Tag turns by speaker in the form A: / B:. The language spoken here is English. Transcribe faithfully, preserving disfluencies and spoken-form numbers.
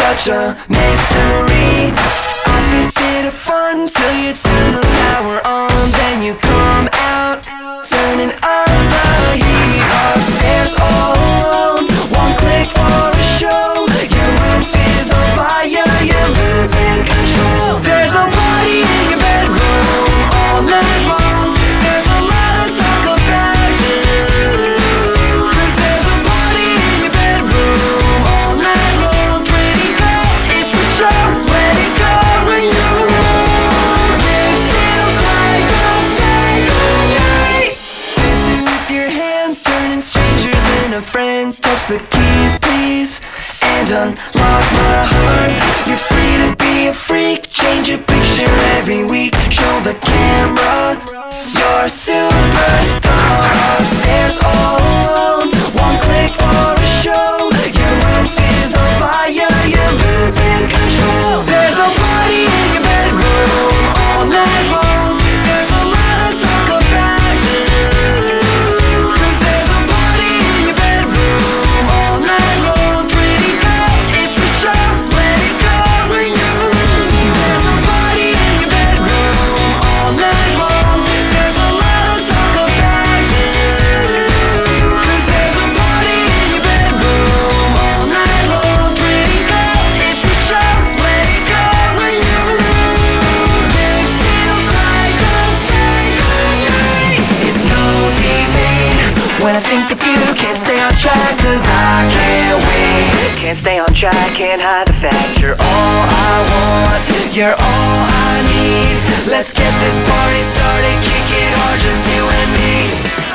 A: such a mystery. Opposite of fun till you turn the power on, then you come out, turning up the heat. Upstairs all alone, one click for a show. Your roof is on fire, you're losing control. There's a party in your bedroom all night long. There's a lot to talk about you, 'cause there's a party in your bedroom all night long. Pretty girl, it's a show, let it go when you're alone. It feels like don't say goodnight. Dancing with your hands, turning strangers into friends. Touch the keys, please, and unlock my heart. You're free to be a freak, change your picture every week. Show the camera you're a superstar. Upstairs all alone, one click for a show. Your roof is on fire, you're losing control. There's a party in your bedroom all night long. There's a lot to talk about you, 'cause there's a party in your bedroom all night long. Pretty girl, it's a show, let it go when you're alone. There's a party in your bedroom all night long. There's a lot to talk about you, 'cause there's a party in your bedroom all night long. Pretty girl, it's a show, let it go when you're alone. It feels like don't say goodnight. It's no debate when I think of you, can't stay on track 'cause I can't wait. Can't stay on track, can't hide the fact you're all I want, you're all I need. Let's get this party started, kick it hard, just you and me.